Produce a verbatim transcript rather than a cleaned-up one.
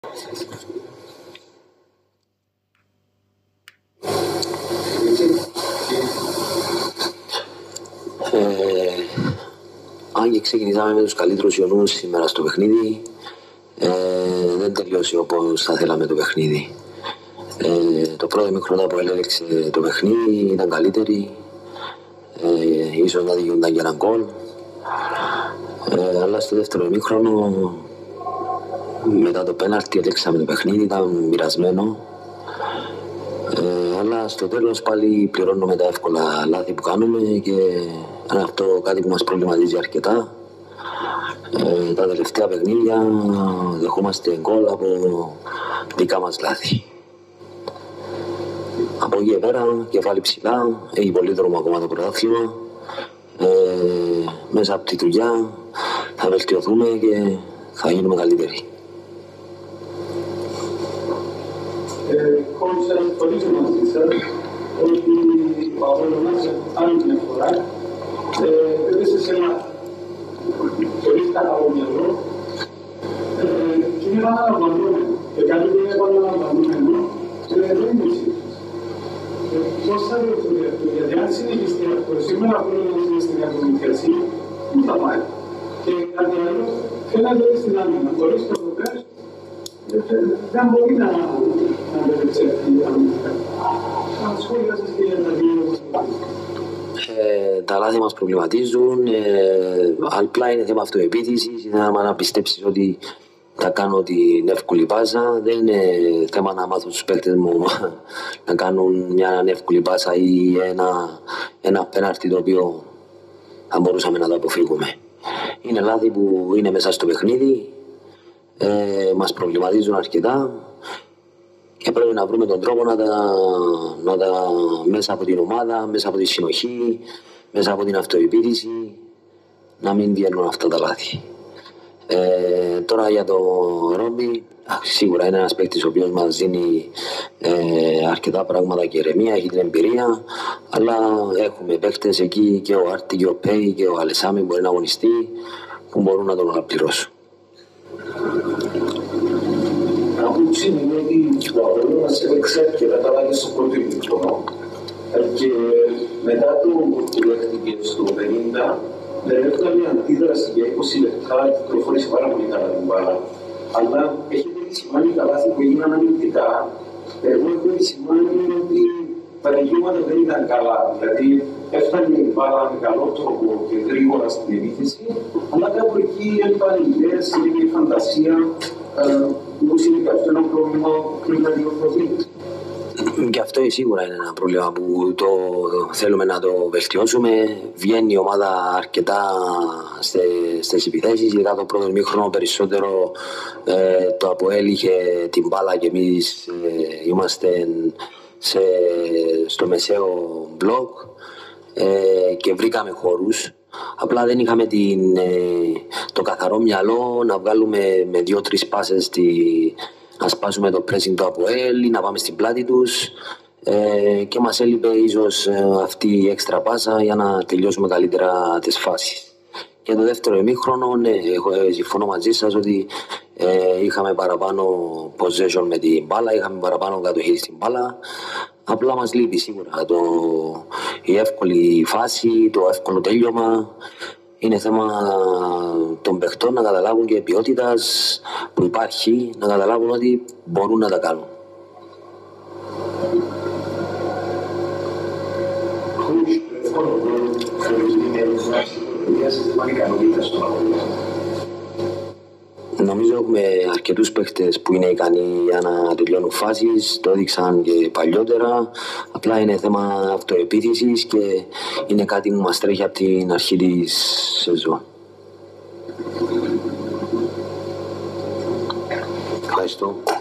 Ε, αν και ξεκινήσαμε με τους καλύτερους ιονούς σήμερα στο παιχνίδι, ε, δεν τελειώσει όπως θα θέλαμε το παιχνίδι. Ε, το πρώτο ημίχρονο που έλεξε το παιχνίδι, ήταν καλύτερη, ε, ίσως να δικαιούνταν και έναν γκολ. Ε, αλλά στο δεύτερο ημίχρονο, μετά το πέναλτι, έλεξαμε το παιχνίδι, ήταν μοιρασμένο. Ε, αλλά στο τέλος πάλι πληρώνουμε τα εύκολα λάθη που κάνουμε και είναι αυτό κάτι που μας προβληματίζει αρκετά. Ε, τα τελευταία παιχνίδια δεχόμαστε γκολ από δικά μας λάθη. Από εκεί πέρα, κεφάλι ψηλά, έχει πολύ δρόμο ακόμα το πρωτάθλημα. Ε, μέσα από τη δουλειά θα βελτιωθούμε και θα γίνουμε καλύτεροι. Χωρίς να χωρίζω μαζί σας ότι ο Απόλλωνας άλλη μια φορά έπεσε σε λάθη. Χωρίς καθαρό μυαλό και είναι επαναλαμβανόμενο. Και κάτι που είναι επαναλαμβανόμενο δεν είναι σύμφωνος. Πώς θα διορθωθεί αυτό, γιατί αν συνεχιστεί αυτό, σήμερα ο Απόλλωνας είναι στην κακομοιρία, πού θα πάει. Και κάτι άλλο, φαίνεται στην άμυνα, χωρίς το προκρές, δεν μπορεί να Ε, τα λάθη μας προβληματίζουν, ε, απλά είναι θέμα αυτοεπίθεσης, είναι θέμα να πιστέψεις ότι θα κάνω την εύκολη πάσα, δεν είναι θέμα να μάθω στους παίκτες μου να κάνουν μια εύκολη πάσα ή ένα, ένα πέναρτι το οποίο θα μπορούσαμε να το αποφύγουμε. Είναι λάθη που είναι μέσα στο παιχνίδι, ε, μας προβληματίζουν αρκετά και πρέπει να βρούμε τον τρόπο να τα, να τα μέσα από την ομάδα, μέσα από τη συνοχή, μέσα από την αυτοεπίθεση, να μην βγαίνουν αυτά τα λάθη. Ε, τώρα για το Ρόμπι, σίγουρα είναι ένας παίκτης ο οποίος μας δίνει ε, αρκετά πράγματα και ηρεμία, έχει την εμπειρία, αλλά έχουμε παίκτες εκεί και ο Άρτη και ο Πέι και ο Αλεσάμι μπορεί να αγωνιστεί που μπορούν να τον αναπληρώσουν. Άποψη είναι ότι ο Απόλλωνας έπαιξε αρκετά καλά και στο πρώτο ημίχρονο και μετά το που δέχτηκε στο πενήντα δεν έφτανε αντίδραση για είκοσι λεπτά, κυκλοφόρησε πάρα πολύ καλά την μπάλα. Αλλά έχετε επισημάνει τα λάθη που έγιναν αμυντικά. Εγώ έχω επισημάνει ότι τα δικαιώματα δεν ήταν καλά. Δηλαδή έφτανε η μπάλα με καλό τρόπο και γρήγορα στην επίθεση, αλλά κάπου εκεί έλειπαν ιδέες, έλειπε η φαντασία. Μήπως είναι και αυτό ένα πρόβλημα που πρέπει να διορθωθεί. Και αυτό σίγουρα είναι ένα πρόβλημα που το θέλουμε να το βελτιώσουμε. Βγαίνει η ομάδα αρκετά στις επιθέσεις, ειδικά το πρώτο ημίχρονο περισσότερο ε, το ΑΠΟΕΛ είχε την μπάλα και εμείς ε, είμαστε σε, στο μεσαίο μπλοκ ε, και βρήκαμε χώρους. Απλά δεν είχαμε την, ε, το καθαρό μυαλό να βγάλουμε με δύο-τρεις πάσες τη, να σπάσουμε το pressing του ΑΠΟΕΛ ή να πάμε στην πλάτη τους ε, και μας έλειπε ίσως ε, αυτή η έξτρα πάσα για να τελειώσουμε καλύτερα τις φάσεις. Και το δεύτερο ημίχρονο, ναι, έχω, συμφωνώ μαζί σας ότι ε, είχαμε παραπάνω possession με την μπάλα, είχαμε παραπάνω κατοχή στην μπάλα. Απλά μας λείπει σίγουρα το, η εύκολη φάση, το εύκολο τέλειωμα. Είναι θέμα των παιχτών να καταλάβουν και ποιότητας που υπάρχει, να καταλάβουν ότι μπορούν να τα κάνουν. Νομίζω έχουμε αρκετούς παίκτες που είναι ικανοί για να τελειώνουν φάσεις, το έδειξαν και παλιότερα. Απλά είναι θέμα αυτοεπίθεσης και είναι κάτι που μας τρέχει από την αρχή της σεζόν. Ευχαριστώ.